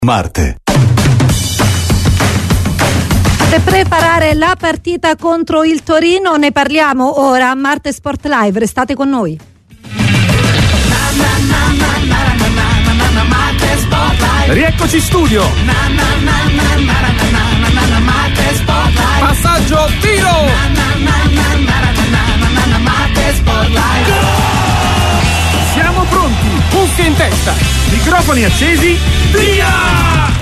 Marte. Per preparare la partita contro il Torino ne parliamo ora a Marte Sport Live, restate con noi. Rieccoci in studio. Passaggio, tiro. Siamo pronti, cuffie in testa, microfoni accesi, via!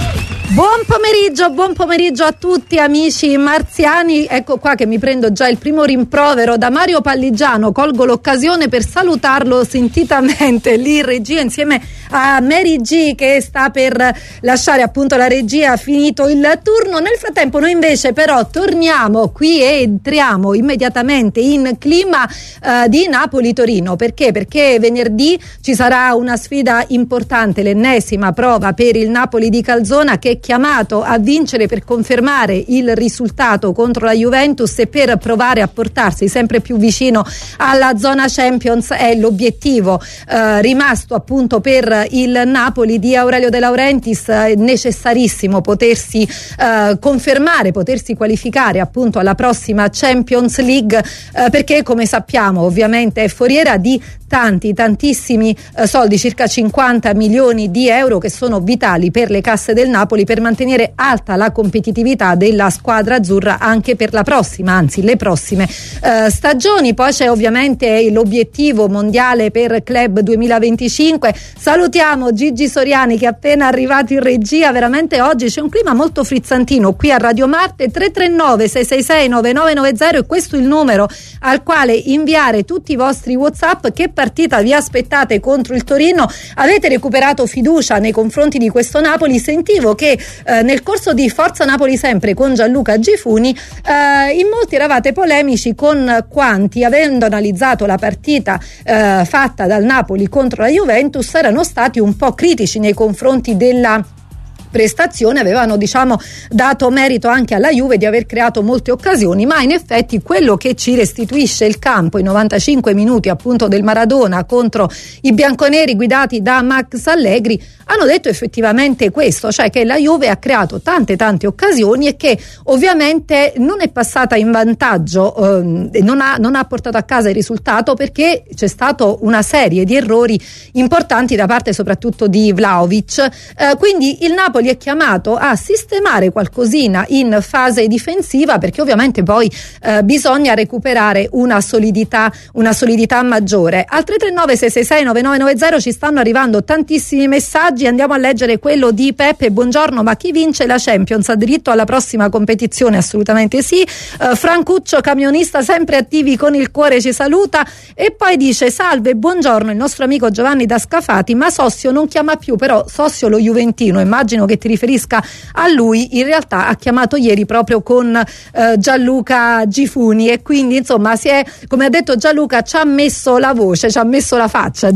Buon pomeriggio a tutti amici marziani. Ecco qua che mi prendo già il primo rimprovero da Mario Palligiano. Colgo l'occasione per salutarlo sentitamente lì in regia insieme a Mary G che sta per lasciare appunto la regia, finito il turno. Nel frattempo noi invece però torniamo qui e entriamo immediatamente in clima di Napoli-Torino. Perché? Perché venerdì ci sarà una sfida importante, l'ennesima prova per il Napoli di Calzona, che è chiamato a vincere per confermare il risultato contro la Juventus e per provare a portarsi sempre più vicino alla zona Champions. È l'obiettivo rimasto appunto per il Napoli di Aurelio De Laurentiis. È necessarissimo potersi confermare, potersi qualificare appunto alla prossima Champions League, perché come sappiamo ovviamente è foriera di tantissimi soldi, circa 50 milioni di euro, che sono vitali per le casse del Napoli per mantenere alta la competitività della squadra azzurra anche per la prossima, anzi le prossime stagioni. Poi c'è ovviamente l'obiettivo mondiale per Club 2025. Salutiamo Gigi Soriani che è appena arrivato in regia. Veramente oggi c'è un clima molto frizzantino qui a Radio Marte. 339 666 9990 e questo è il numero al quale inviare tutti i vostri WhatsApp. Che partita vi aspettate contro il Torino? Avete recuperato fiducia nei confronti di questo Napoli? Sentivo che nel corso di Forza Napoli sempre con Gianluca Gifuni in molti eravate polemici con quanti, avendo analizzato la partita fatta dal Napoli contro la Juventus, erano stati un po' critici nei confronti della prestazione. Avevano dato merito anche alla Juve di aver creato molte occasioni, ma in effetti quello che ci restituisce il campo, i 95 minuti appunto del Maradona contro i bianconeri guidati da Max Allegri, hanno detto effettivamente questo, cioè che la Juve ha creato tante occasioni e che ovviamente non è passata in vantaggio, non ha portato a casa il risultato, perché c'è stato una serie di errori importanti da parte soprattutto di Vlahovic. Quindi il Napoli è chiamato a sistemare qualcosina in fase difensiva, perché ovviamente poi bisogna recuperare una solidità maggiore. Al 339 666 9990 ci stanno arrivando tantissimi messaggi. Andiamo a leggere quello di Peppe. Buongiorno, ma chi vince la Champions ha diritto alla prossima competizione? Assolutamente sì. Francuccio camionista, sempre attivi con il cuore, ci saluta e poi dice: salve, buongiorno, il nostro amico Giovanni da Scafati, ma Sossio non chiama più, però Sossio lo juventino, immagino che ti riferisca a lui. In realtà ha chiamato ieri proprio con Gianluca Gifuni e quindi insomma come ha detto Gianluca, ci ha messo la voce, ci ha messo la faccia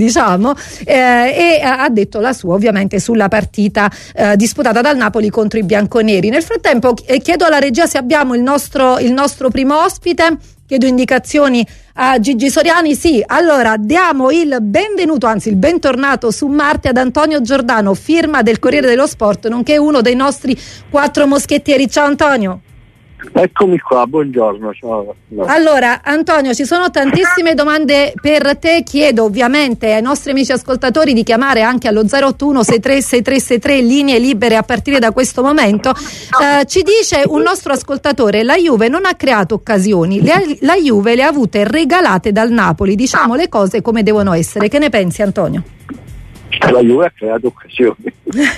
e ha detto la sua ovviamente sulla partita disputata dal Napoli contro i bianconeri. Nel frattempo chiedo alla regia se abbiamo il nostro primo ospite. Chiedo indicazioni a Gigi Soriani. Sì, allora diamo il benvenuto, anzi il bentornato su Marte ad Antonio Giordano, firma del Corriere dello Sport, nonché uno dei nostri 4 moschettieri. Ciao Antonio. Eccomi qua, buongiorno. Ciao. Allora Antonio, ci sono tantissime domande per te. Chiedo ovviamente ai nostri amici ascoltatori di chiamare anche allo 081 63 6363, linee libere a partire da questo momento. Ci dice un nostro ascoltatore: la Juve non ha creato occasioni, la Juve le ha avute regalate dal Napoli. Diciamo le cose come devono essere. Che ne pensi Antonio? La Juve ha creato occasioni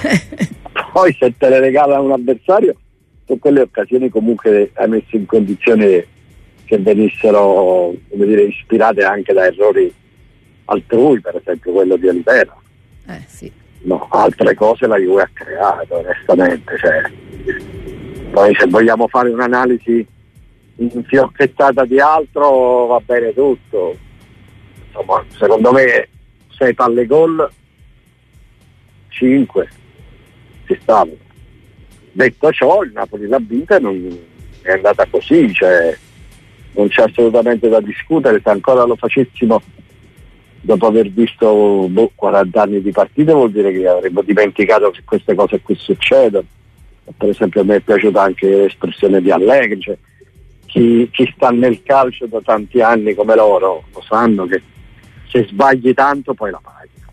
poi se te le regala un avversario, sono quelle occasioni comunque hai messo in condizione che venissero, ispirate anche da errori altrui, per esempio quello di Olivera. Sì. No, altre cose la Juve ha creato, onestamente. Poi se vogliamo fare un'analisi infiocchettata di altro va bene tutto. Insomma, secondo me 6 palle gol, 5 ci stavano. Detto ciò, il Napoli l'ha vinta e non è andata così, non c'è assolutamente da discutere. Se ancora lo facessimo dopo aver visto 40 anni di partite, vuol dire che avremmo dimenticato che queste cose qui succedono. Per esempio a me è piaciuta anche l'espressione di Allegri, cioè, chi sta nel calcio da tanti anni come loro lo sanno che se sbagli tanto poi la paghi.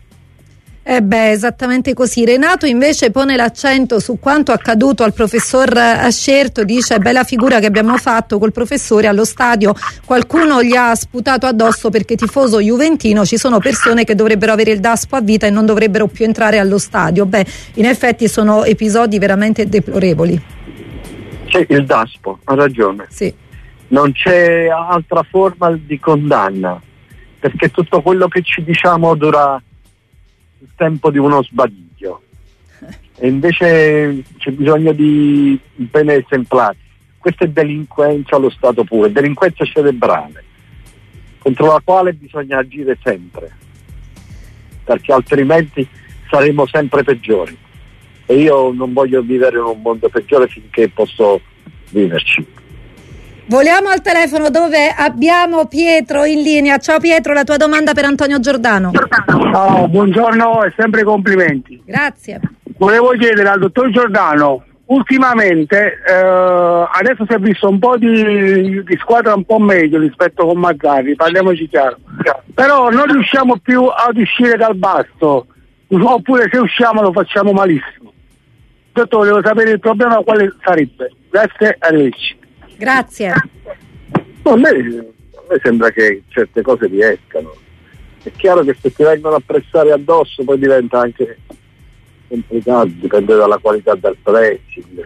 Esattamente così. Renato invece pone l'accento su quanto accaduto al professor Ascerto, dice: bella figura che abbiamo fatto col professore allo stadio, qualcuno gli ha sputato addosso perché tifoso juventino, ci sono persone che dovrebbero avere il DASPO a vita e non dovrebbero più entrare allo stadio. In effetti sono episodi veramente deplorevoli. C'è il DASPO, ha ragione. Sì. Non c'è altra forma di condanna, perché tutto quello che ci diciamo dura il tempo di uno sbadiglio, e invece c'è bisogno di pene esemplari. Questa è delinquenza allo stato puro, delinquenza cerebrale, contro la quale bisogna agire sempre, perché altrimenti saremo sempre peggiori, e io non voglio vivere in un mondo peggiore finché posso viverci. Voliamo al telefono dove abbiamo Pietro in linea. Ciao Pietro, la tua domanda per Antonio Giordano. Ciao, buongiorno e sempre complimenti. Grazie. Volevo chiedere al dottor Giordano, ultimamente adesso si è visto un po' di squadra un po' meglio rispetto con Mazzarri, parliamoci chiaro, però non riusciamo più ad uscire dal basso, oppure se usciamo lo facciamo malissimo. Dottore, volevo sapere il problema quale sarebbe. Grazie, arrivederci. Grazie. A me sembra che certe cose riescano. È chiaro che se ti vengono a pressare addosso poi diventa anche complicato, dipende dalla qualità del pressing.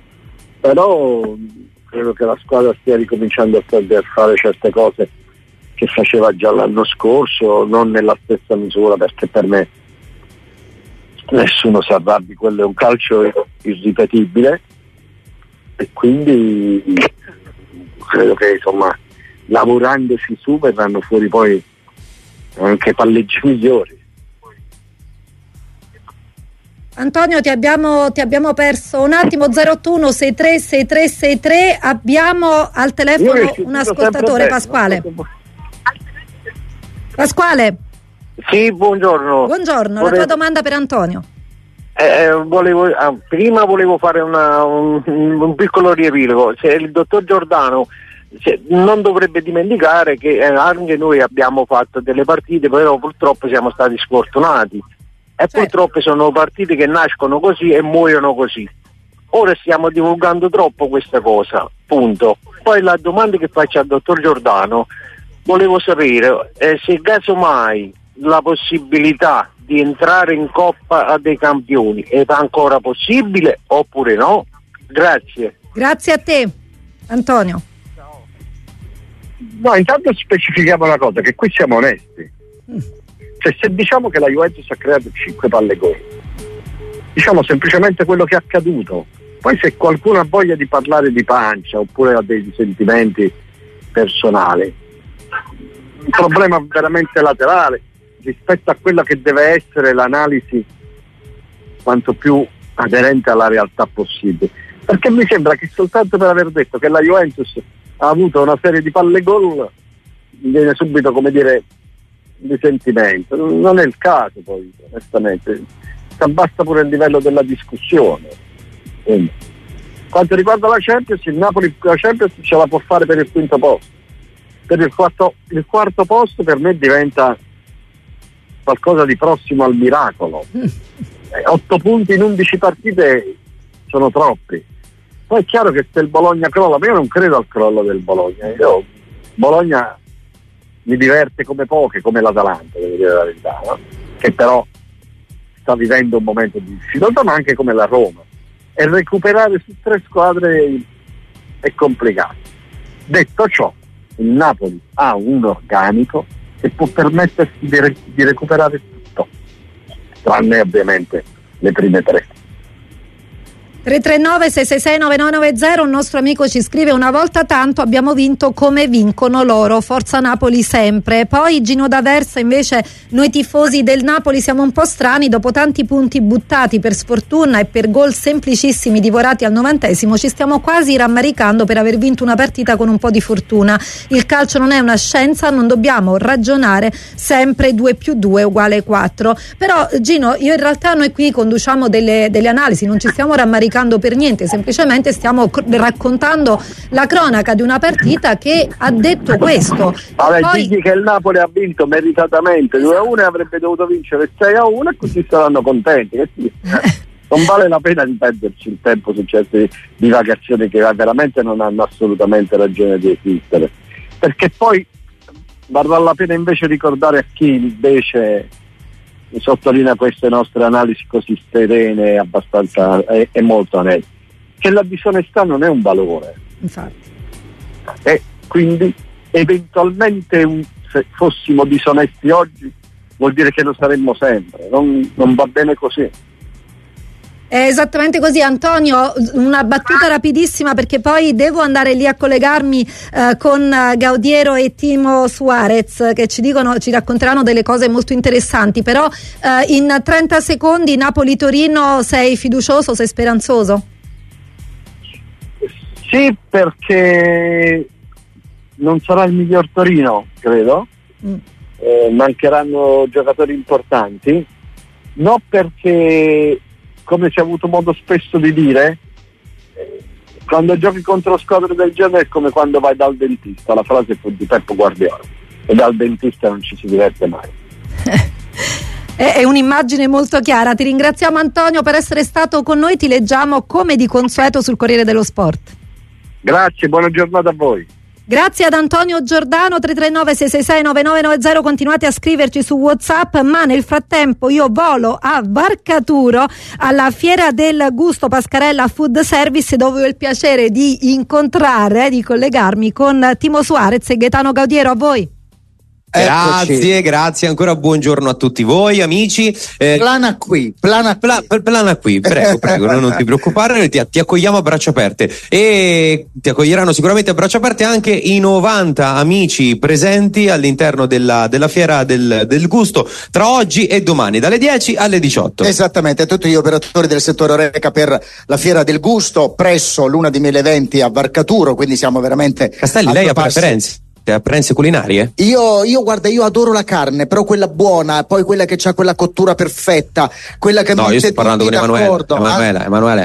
Però credo che la squadra stia ricominciando a fare certe cose che faceva già l'anno scorso, non nella stessa misura, perché per me nessuno si arrabbi, quello è un calcio irripetibile, e quindi credo che insomma lavorandoci su verranno fuori poi anche palleggi migliori. Antonio, ti abbiamo perso un attimo. 081 63 6363, abbiamo al telefono un ascoltatore. Pasquale. Sì, buongiorno. Buongiorno, la tua domanda per Antonio. Prima volevo fare un piccolo riepilogo. Il dottor Giordano non dovrebbe dimenticare che anche noi abbiamo fatto delle partite, però purtroppo siamo stati sfortunati, e certo, purtroppo sono partite che nascono così e muoiono così. Ora stiamo divulgando troppo questa cosa, punto. Poi la domanda che faccio al dottor Giordano, volevo sapere se casomai la possibilità di entrare in Coppa dei Campioni è ancora possibile oppure no? Grazie. Grazie a te, Antonio. No, intanto specifichiamo una cosa, che qui siamo onesti. Cioè, se diciamo che la Juventus ha creato 5 palle gol, diciamo semplicemente quello che è accaduto. Poi se qualcuno ha voglia di parlare di pancia oppure ha dei sentimenti personali, un problema veramente laterale rispetto a quella che deve essere l'analisi quanto più aderente alla realtà possibile, perché mi sembra che soltanto per aver detto che la Juventus ha avuto una serie di palle gol mi viene subito, come dire, di sentimento. Non è il caso, poi onestamente basta pure il livello della discussione. Quindi, quanto riguarda la Champions, il Napoli la Champions ce la può fare per il quinto posto. Per il quarto posto per me diventa qualcosa di prossimo al miracolo. 8 punti in 11 partite sono troppi. Poi è chiaro che se il Bologna crolla, ma io non credo al crollo del Bologna. Bologna mi diverte come poche, come l'Atalanta, devo dire la verità, no? Che però sta vivendo un momento di difficoltà, ma anche come la Roma. E recuperare su 3 squadre è complicato. Detto ciò, il Napoli ha un organico che può permettersi di recuperare tutto, tranne ovviamente le prime 3. 339 666 9990. Un nostro amico ci scrive: una volta tanto abbiamo vinto come vincono loro, forza Napoli sempre. Poi Gino D'Aversa: invece noi tifosi del Napoli siamo un po' strani, dopo tanti punti buttati per sfortuna e per gol semplicissimi divorati al 90esimo ci stiamo quasi rammaricando per aver vinto una partita con un po' di fortuna. Il calcio non è una scienza, non dobbiamo ragionare sempre 2 più 2 uguale 4. Però Gino, io in realtà noi qui conduciamo delle analisi, non ci stiamo rammaricando per niente, semplicemente stiamo raccontando la cronaca di una partita che ha detto questo. Vabbè, poi digli che il Napoli ha vinto meritatamente 2-1 e avrebbe dovuto vincere 6-1 e così saranno contenti. Non vale la pena di perderci il tempo su certe divagazioni che veramente non hanno assolutamente ragione di esistere, perché poi varrà la pena invece ricordare a chi invece sottolinea queste nostre analisi così serene abbastanza e molto oneste, che la disonestà non è un valore. Infatti. E quindi eventualmente se fossimo disonesti oggi vuol dire che lo saremmo sempre, non va bene così. È esattamente così. Antonio, una battuta rapidissima perché poi devo andare lì a collegarmi con Gaudiero e Timo Suarez che ci racconteranno delle cose molto interessanti, però in 30 secondi Napoli-Torino, sei fiducioso, sei speranzoso? Sì, perché non sarà il miglior Torino, credo. Mancheranno giocatori importanti, no, perché come si è avuto modo spesso di dire, quando giochi contro squadre del genere è come quando vai dal dentista, la frase fu di Pep Guardiola, e dal dentista non ci si diverte mai. È un'immagine molto chiara. Ti ringraziamo Antonio per essere stato con noi, ti leggiamo come di consueto sul Corriere dello Sport. Grazie, buona giornata a voi. Grazie ad Antonio Giordano. 339 666 9990. Continuate a scriverci su WhatsApp, ma nel frattempo io volo a Barcaturo alla Fiera del Gusto Pascarella Food Service, dove ho il piacere di incontrare, di collegarmi con Timo Suarez e Gaetano Gaudiero. A voi. Grazie ancora, buongiorno a tutti voi amici. Plana qui, prego, non ti preoccupare, ti accogliamo a braccia aperte e ti accoglieranno sicuramente a braccia aperte anche i 90 amici presenti all'interno della Fiera del Gusto tra oggi e domani dalle 10 alle 18. Esattamente, tutti gli operatori del settore oreca per la Fiera del Gusto presso l'Una di Mille Eventi a Barcaturo, quindi siamo veramente Castelli, lei ha preferenze culinarie? Io guarda, io adoro la carne, però quella buona, poi quella che c'ha quella cottura perfetta, quella che io sto parlando con Emanuele. Emanuele,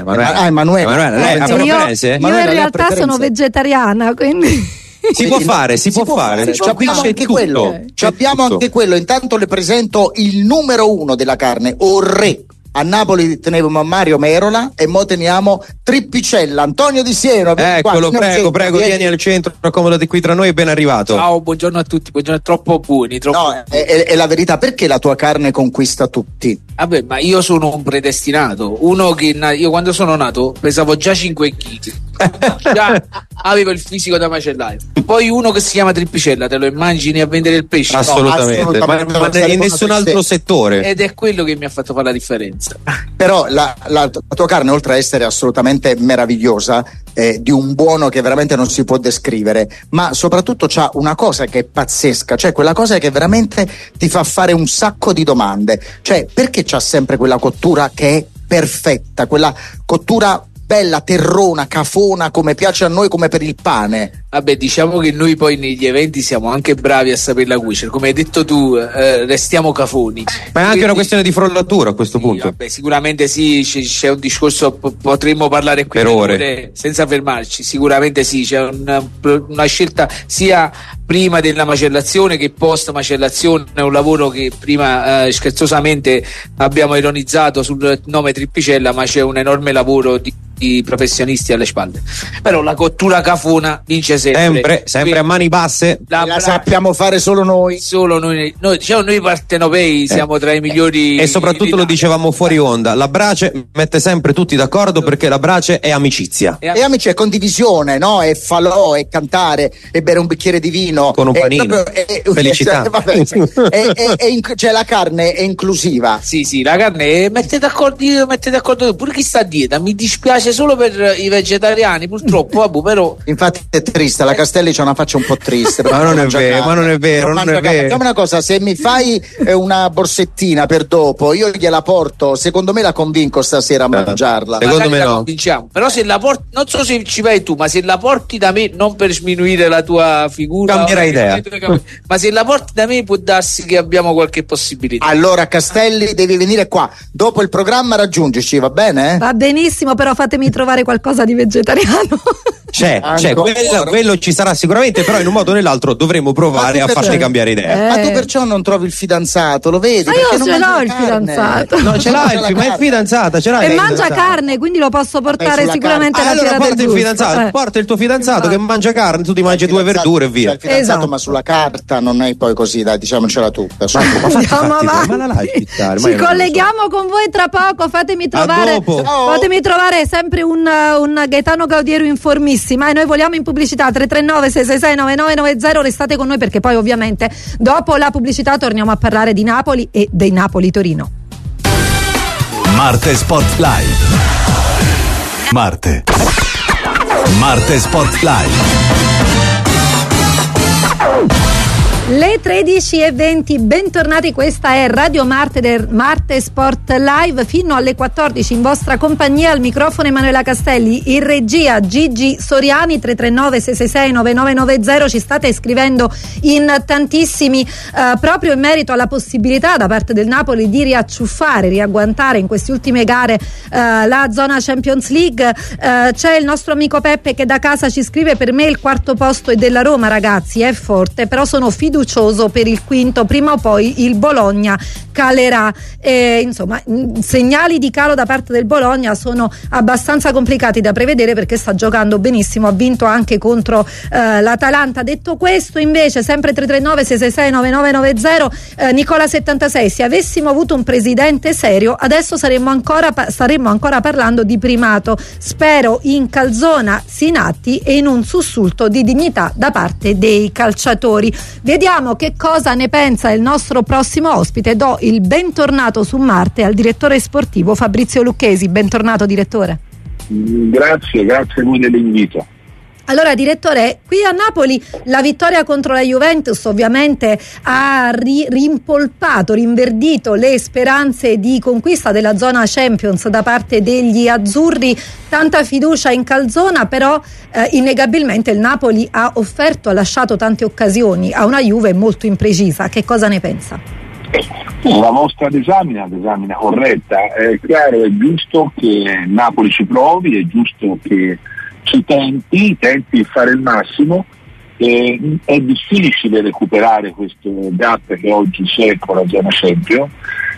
lei ha preferenze? Io in realtà sono vegetariana, quindi si può fare. Abbiamo anche quello. Abbiamo anche quello. Intanto le presento il numero 1 della carne, Orre. A Napoli tenevamo Mario Merola e mo teniamo Trippicella, Antonio Di Sieno. Eccolo, prego, vieni al centro, accomodati qui tra noi, ben arrivato. Ciao, buongiorno a tutti, buongiorno, troppo buoni. No, è la verità, perché la tua carne conquista tutti? Vabbè, ma io sono un predestinato, uno che io quando sono nato pesavo già 5 kg. Già avevo il fisico da macellaio. Poi uno che si chiama Trippicella, te lo immagini a vendere il pesce? Assolutamente. Ma in nessun altro settore. Ed è quello che mi ha fatto fare la differenza. Però la tua carne, oltre a essere assolutamente meravigliosa, di un buono che veramente non si può descrivere, ma soprattutto c'ha una cosa che è pazzesca, cioè quella cosa che veramente ti fa fare un sacco di domande, cioè perché c'ha sempre quella cottura che è perfetta, quella cottura bella, terrona, cafona, come piace a noi, come per il pane. Vabbè, diciamo che noi poi negli eventi siamo anche bravi a saperla cuocere, come hai detto tu, restiamo cafoni. Ma è anche una questione di frollatura a questo punto. Vabbè, sicuramente sì, c'è un discorso, potremmo parlare qui per ore senza fermarci. Sicuramente sì, c'è una scelta sia prima della macellazione che post macellazione. È un lavoro che prima scherzosamente abbiamo ironizzato sul nome Trippicella, ma c'è un enorme lavoro di professionisti alle spalle. Però la cottura cafona vince sempre a mani basse. La sappiamo fare solo noi. Diciamo, noi partenopei siamo tra i migliori. E soprattutto lo dicevamo fuori onda, la brace mette sempre tutti d'accordo, perché la brace è amicizia. E amici, è condivisione, no? È falò, è cantare, è bere un bicchiere di vino con un panino, felicità. Cioè la carne è inclusiva. Sì, la carne mette d'accordo pure chi sta a dieta. Mi dispiace piace solo per i vegetariani, purtroppo, vabbè, però. Infatti è triste, la Castelli c'ha una faccia un po' triste. Ma non è vero, ma non è vero, non è vero. Facciamo una cosa, se mi fai una borsettina per dopo, io gliela porto, secondo me la convinco stasera a mangiarla. Secondo me no. Convinciamo. Però se la porti, non so se ci vai tu, ma se la porti da me, non per sminuire la tua figura, cambierai idea. Ma se la porti da me può darsi che abbiamo qualche possibilità. Allora Castelli, devi venire qua, dopo il programma raggiungici, va bene? Va benissimo, però fatemi trovare qualcosa di vegetariano. C'è, quello ci sarà sicuramente, però in un modo o nell'altro dovremo provare a farti cambiare idea. Ma tu perciò non trovi il fidanzato, lo vedi? Ma io ce l'ho il fidanzato. No, ce l'hai, ma è fidanzata, ce l'hai. E mangia carne, quindi lo posso portare sicuramente alla allora fiera porta del il fidanzato, porta il tuo fidanzato che mangia carne, tu ti mangi due verdure e via. Il fidanzato, ma sulla carta non è poi così, dai, diciamocela tutta. Ma la lasci stare. Ci colleghiamo con voi tra poco, fatemi trovare sempre un Gaetano Gaudiero informissimo. E noi vogliamo in pubblicità 339 666 9990. Restate con noi perché poi ovviamente dopo la pubblicità torniamo a parlare di Napoli e dei Napoli Torino. Marte Sport Live. Marte Sport Live. Le 13:20, bentornati, questa è Radio Marte del Marte Sport Live fino alle 14 in vostra compagnia. Al microfono Emanuela Castelli, in regia Gigi Soriani. 339 666 9990. Ci state scrivendo in tantissimi proprio in merito alla possibilità da parte del Napoli di riagguantare in queste ultime gare la zona Champions League. C'è il nostro amico Peppe che da casa ci scrive: per me il quarto posto è della Roma, ragazzi, è forte, però sono fiducioso per il quinto, prima o poi il Bologna calerà. Insomma, segnali di calo da parte del Bologna sono abbastanza complicati da prevedere perché sta giocando benissimo, ha vinto anche contro l'Atalanta. Detto questo, invece, sempre 339 666 9990, Nicola 76, se avessimo avuto un presidente serio adesso staremmo ancora parlando di primato. Spero in Calzona, Sinatti e in un sussulto di dignità da parte dei calciatori. Vediamo che cosa ne pensa il nostro prossimo ospite. Do il bentornato su Marte al direttore sportivo Fabrizio Lucchesi. Bentornato, direttore. Grazie a voi dell'invito. Allora, direttore, qui a Napoli la vittoria contro la Juventus ovviamente ha rinverdito le speranze di conquista della zona Champions da parte degli azzurri. Tanta fiducia in Calzona, però innegabilmente il Napoli ha lasciato tante occasioni a una Juve molto imprecisa. Che cosa ne pensa? La vostra disamina corretta. È chiaro, è giusto che Napoli ci provi, è giusto che ci tenti di fare il massimo. È difficile recuperare questo gap che oggi c'è con la zona Champions,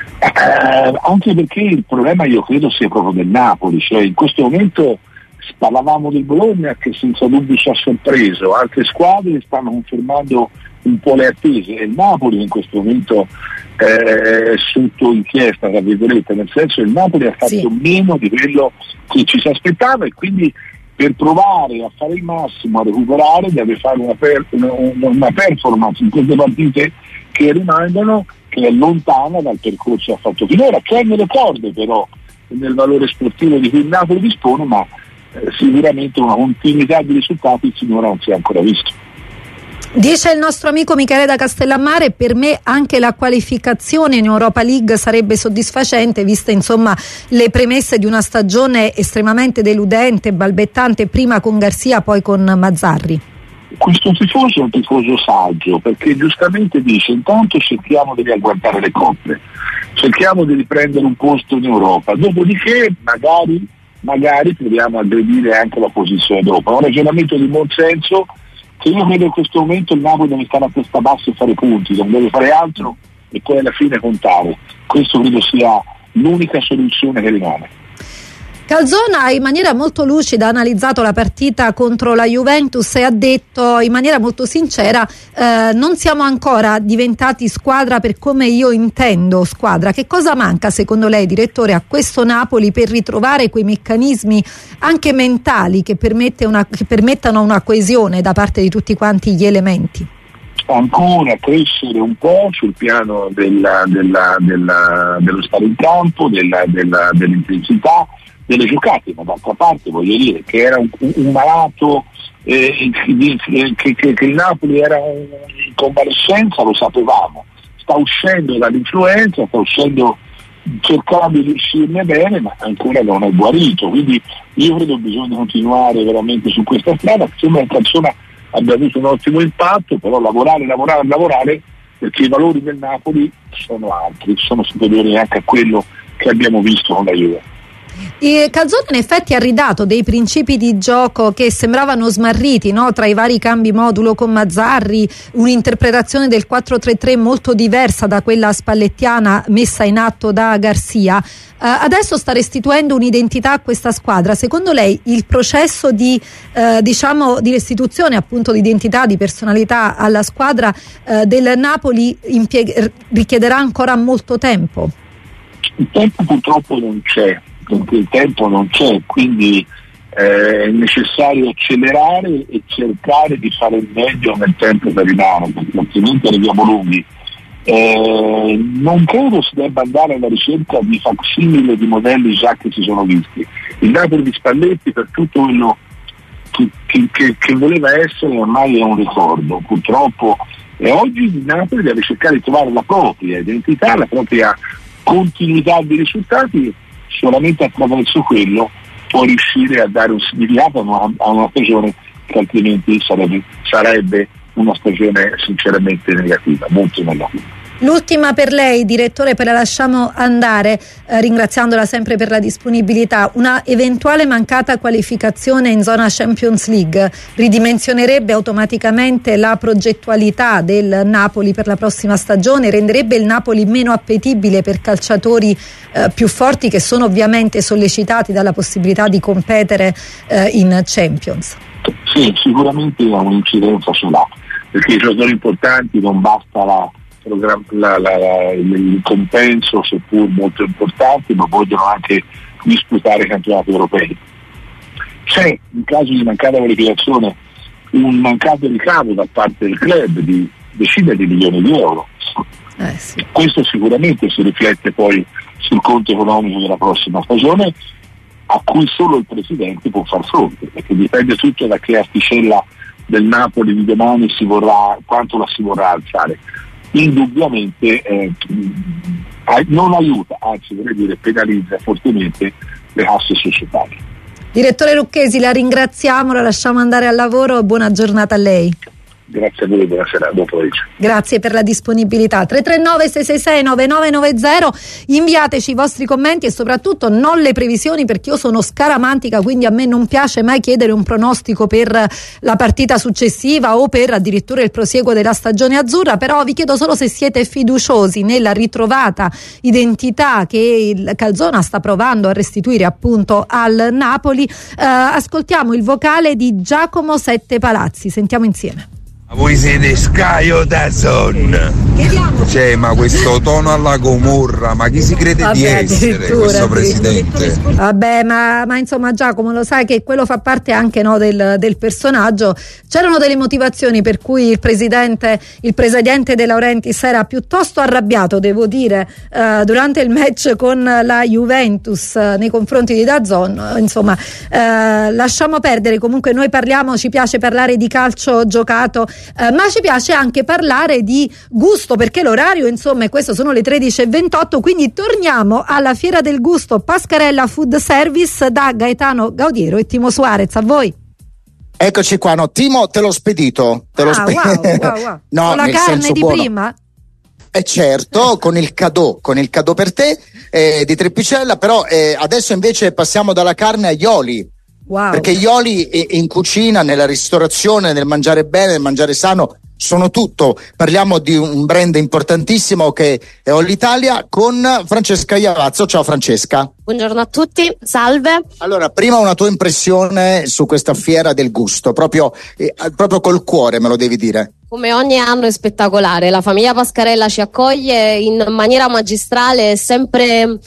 anche perché il problema io credo sia proprio del Napoli, cioè in questo momento parlavamo del Bologna che senza dubbio ci ha sorpreso, altre squadre stanno confermando un po' le attese e il Napoli in questo momento è sotto inchiesta, tra virgolette, nel senso che il Napoli ha fatto meno di quello che ci si aspettava e quindi per provare a fare il massimo, a recuperare, deve fare una performance in queste partite che rimangono, che è lontana dal percorso che ha fatto finora, che è nelle corde però nel valore sportivo di cui il Napoli dispone, ma sicuramente una continuità di risultati finora non si è ancora visto. Dice il nostro amico Michele da Castellammare: per me anche la qualificazione in Europa League sarebbe soddisfacente, viste insomma le premesse di una stagione estremamente deludente, balbettante, prima con Garcia poi con Mazzarri. Questo tifoso è un tifoso saggio, perché giustamente dice: intanto cerchiamo di riagguantare le coppe, cerchiamo di riprendere un posto in Europa, dopodiché magari proviamo a aggredire anche la posizione d'Europa. È un ragionamento di buon senso che io credo in questo momento il Napoli deve stare a testa bassa e fare punti, non deve fare altro e poi alla fine contare. Questo credo sia l'unica soluzione che rimane. Calzona in maniera molto lucida ha analizzato la partita contro la Juventus e ha detto in maniera molto sincera: non siamo ancora diventati squadra per come io intendo squadra. Che cosa manca secondo lei, direttore, a questo Napoli per ritrovare quei meccanismi anche mentali che permettano una coesione da parte di tutti quanti gli elementi? Ancora crescere un po' sul piano dello stare in campo, dell'intensità, delle giocate, ma d'altra parte voglio dire che era un malato, che il Napoli era in convalescenza, lo sapevamo, sta uscendo dall'influenza, sta uscendo cercando di uscirne bene, ma ancora non è guarito, quindi io credo che bisogna continuare veramente su questa strada. Sembra che Calzona abbia avuto un ottimo impatto, però lavorare, perché i valori del Napoli sono altri, sono superiori anche a quello che abbiamo visto con la Juve. Calzona in effetti ha ridato dei principi di gioco che sembravano smarriti, no? Tra i vari cambi modulo con Mazzarri, un'interpretazione del 4-3-3 molto diversa da quella spallettiana messa in atto da Garcia. Adesso sta restituendo un'identità a questa squadra. Secondo lei il processo di restituzione appunto di identità, di personalità alla squadra del Napoli richiederà ancora molto tempo? Il tempo purtroppo non c'è, perché il tempo non c'è, quindi è necessario accelerare e cercare di fare il meglio nel tempo che rimane, perché altrimenti arriviamo lunghi. Non credo si debba andare alla ricerca di facsimile di modelli già che si sono visti. Il Napoli di Spalletti, per tutto quello che voleva essere, ormai è un ricordo purtroppo, e oggi il Napoli deve cercare di trovare la propria identità, la propria continuità di risultati. Solamente attraverso quello può riuscire a dare un significato a una stagione che altrimenti sarebbe una stagione sinceramente negativa, molto negativa. L'ultima per lei, direttore, poi la lasciamo andare, ringraziandola sempre per la disponibilità. Una eventuale mancata qualificazione in zona Champions League ridimensionerebbe automaticamente la progettualità del Napoli per la prossima stagione, renderebbe il Napoli meno appetibile per calciatori più forti, che sono ovviamente sollecitati dalla possibilità di competere in Champions. Sì, sicuramente un'incidenza ce l'ha, perché i giocatori importanti non basta il compenso, seppur molto importante, ma vogliono anche disputare i campionati europei. C'è, in caso di mancata qualificazione, un mancato ricavo da parte del club di decine di milioni di euro. Sì. Questo sicuramente si riflette poi sul conto economico della prossima stagione, a cui solo il presidente può far fronte, perché dipende tutto da che asticella del Napoli di domani quanto la si vorrà alzare. Indubbiamente non aiuta, anzi vorrei dire penalizza fortemente le casse societarie. Direttore Lucchesi, la ringraziamo, la lasciamo andare al lavoro e buona giornata a lei. Grazie a voi, buonasera, buon pomeriggio. Grazie per la disponibilità. 339-666-9990, inviateci i vostri commenti e soprattutto non le previsioni, perché io sono scaramantica, quindi a me non piace mai chiedere un pronostico per la partita successiva o per addirittura il prosieguo della stagione azzurra, però vi chiedo solo se siete fiduciosi nella ritrovata identità che il Calzona sta provando a restituire appunto al Napoli. Ascoltiamo il vocale di Giacomo Sette Palazzi, sentiamo insieme. Voi siete Sky o DAZN? Cioè, ma questo tono alla Gomorra, ma chi si crede di essere questo presidente? Vabbè, ma insomma, Giacomo, lo sai che quello fa parte anche, no, del personaggio. C'erano delle motivazioni per cui il presidente De Laurentiis era piuttosto arrabbiato, devo dire, durante il match con la Juventus nei confronti di DAZN. Insomma, lasciamo perdere. Comunque noi ci piace parlare di calcio giocato, ma ci piace anche parlare di gusto, perché l'orario, insomma, è questo, sono le 13:28, quindi torniamo alla Fiera del Gusto Pascarella Food Service da Gaetano Gaudiero e Timo Suarez. A voi. Eccoci qua, no, Timo, te l'ho spedito. Wow. No, con la nel carne senso di buono. prima? Certo, con il cadeau per te di Trepicella, però adesso invece passiamo dalla carne agli oli. Wow. Perché gli oli in cucina, nella ristorazione, nel mangiare bene, nel mangiare sano, sono tutto. Parliamo di un brand importantissimo che è Olitalia, con Francesca Iavazzo. Ciao Francesca. Buongiorno a tutti, salve. Allora, prima una tua impressione su questa Fiera del Gusto, proprio col cuore me lo devi dire. Come ogni anno è spettacolare, la famiglia Pascarella ci accoglie in maniera magistrale, è sempre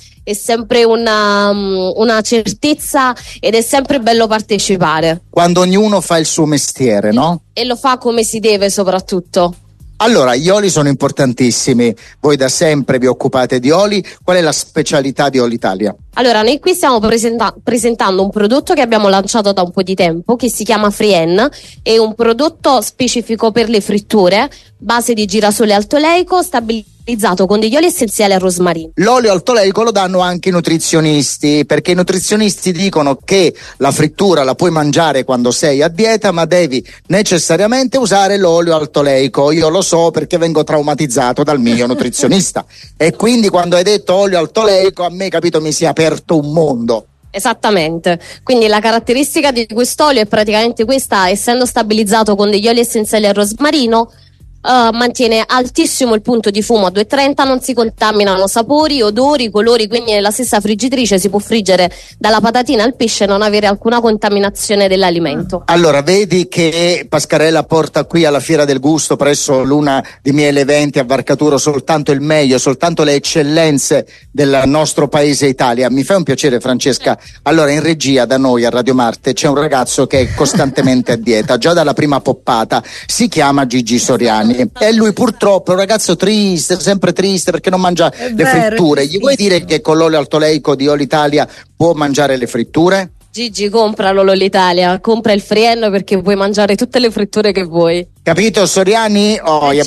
una certezza ed è sempre bello partecipare. Quando ognuno fa il suo mestiere, no? E lo fa come si deve soprattutto. Allora, gli oli sono importantissimi, voi da sempre vi occupate di oli, qual è la specialità di Oli Italia? Allora, noi qui stiamo presentando un prodotto che abbiamo lanciato da un po' di tempo, che si chiama Frien, è un prodotto specifico per le fritture, base di girasole altoleico, stabilizzato con degli oli essenziali a rosmarino. L'olio altoleico lo danno anche i nutrizionisti, perché i nutrizionisti dicono che la frittura la puoi mangiare quando sei a dieta, ma devi necessariamente usare l'olio altoleico. Io lo so perché vengo traumatizzato dal mio nutrizionista e quindi quando hai detto olio altoleico a me, capito, mi si è aperto un mondo. Esattamente, quindi la caratteristica di quest'olio è praticamente questa: essendo stabilizzato con degli oli essenziali a rosmarino, mantiene altissimo il punto di fumo a 230, non si contaminano sapori, odori, colori, quindi nella stessa friggitrice si può friggere dalla patatina al pesce e non avere alcuna contaminazione dell'alimento. Allora, vedi che Pascarella porta qui alla Fiera del Gusto, presso l'una dei miei eventi a Varcaturo, soltanto il meglio, soltanto le eccellenze del nostro paese Italia. Mi fa un piacere, Francesca. Allora, in regia da noi a Radio Marte c'è un ragazzo che è costantemente a dieta, già dalla prima poppata, si chiama Gigi Soriani. E lui purtroppo è un ragazzo triste, sempre triste perché non mangia le fritture. Gli vuoi dire che con l'olio altoleico di Oli Italia può mangiare le fritture? Gigi, compra l'Oli Italia, compra il Frien perché puoi mangiare tutte le fritture che vuoi. Capito, Soriani? Ci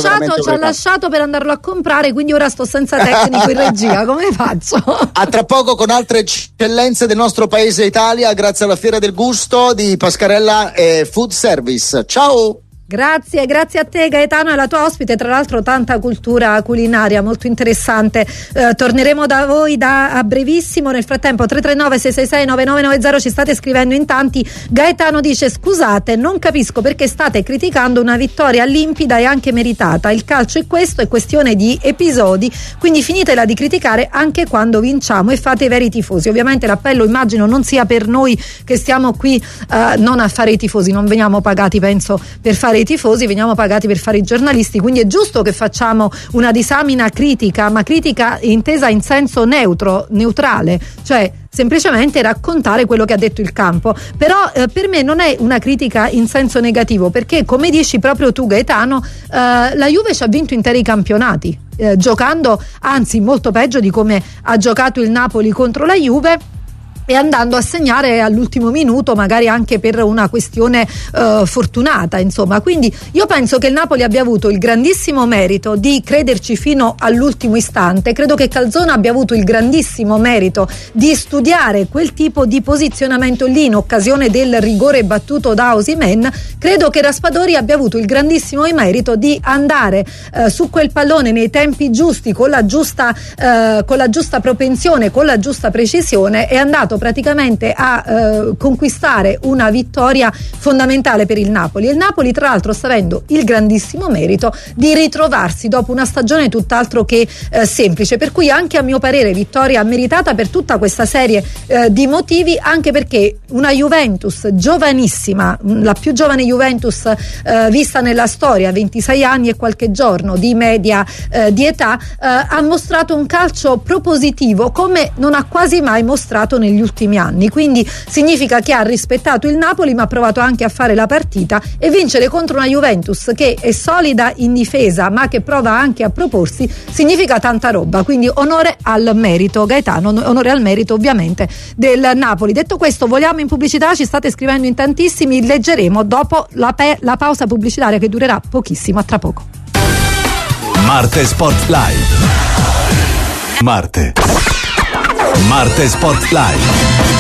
ha lasciato per andarlo a comprare, quindi ora sto senza tecnico in regia, come faccio? A tra poco con altre eccellenze del nostro paese Italia, grazie alla Fiera del Gusto di Pascarella Food Service. Ciao! Grazie a te Gaetano e alla tua ospite, tra l'altro tanta cultura culinaria molto interessante. Torneremo da voi a brevissimo. Nel frattempo 339-666-9990 ci state scrivendo in tanti. Gaetano dice: scusate, non capisco perché state criticando una vittoria limpida e anche meritata. Il calcio è questo, è questione di episodi, quindi finitela di criticare anche quando vinciamo e fate i veri tifosi. Ovviamente l'appello immagino non sia per noi che stiamo qui non a fare i tifosi, non veniamo pagati penso per fare i tifosi, veniamo pagati per fare i giornalisti, quindi è giusto che facciamo una disamina critica, ma critica intesa in senso neutrale, cioè semplicemente raccontare quello che ha detto il campo. Però per me non è una critica in senso negativo, perché come dici proprio tu Gaetano, la Juve ci ha vinto interi campionati, giocando anzi molto peggio di come ha giocato il Napoli contro la Juve, e andando a segnare all'ultimo minuto, magari anche per una questione fortunata, insomma. Quindi io penso che il Napoli abbia avuto il grandissimo merito di crederci fino all'ultimo istante. Credo che Calzona abbia avuto il grandissimo merito di studiare quel tipo di posizionamento lì in occasione del rigore battuto da Osimhen. Credo che Raspadori abbia avuto il grandissimo merito di andare su quel pallone nei tempi giusti, con la giusta propensione, con la giusta precisione, è andato praticamente a conquistare una vittoria fondamentale per il Napoli. E il Napoli tra l'altro sta avendo il grandissimo merito di ritrovarsi dopo una stagione tutt'altro che semplice, per cui anche a mio parere vittoria meritata per tutta questa serie di motivi, anche perché una Juventus giovanissima, la più giovane Juventus vista nella storia, 26 anni e qualche giorno di media di età, ha mostrato un calcio propositivo come non ha quasi mai mostrato negli ultimi anni, quindi significa che ha rispettato il Napoli, ma ha provato anche a fare la partita, e vincere contro una Juventus che è solida in difesa ma che prova anche a proporsi significa tanta roba. Quindi onore al merito Gaetano, onore al merito ovviamente del Napoli. Detto questo, voliamo in pubblicità, ci state scrivendo in tantissimi, leggeremo dopo la pausa pubblicitaria che durerà pochissimo. A tra poco. Marte Sport Live. Marte Sport Live.